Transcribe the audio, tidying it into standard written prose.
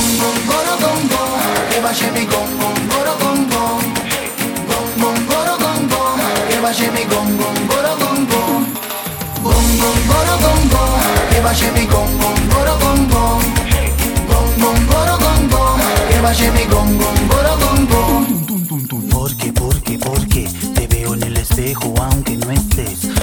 bom, boro, bom, bom. Que baje mi bom, bom, boro, bom, bom. Bom, bom, boro, bom, bom. Que baje mi bom, bom, boro, bom, bom. Bom, bom, boro, bom, bom. Que baje mi bom, bom, boro, bom, bom. Bom, bom, boro, bom, bom. Que baje mi bom, bom, boro, bom, bom. ¿Por qué? Te veo en el espejo aunque no estés.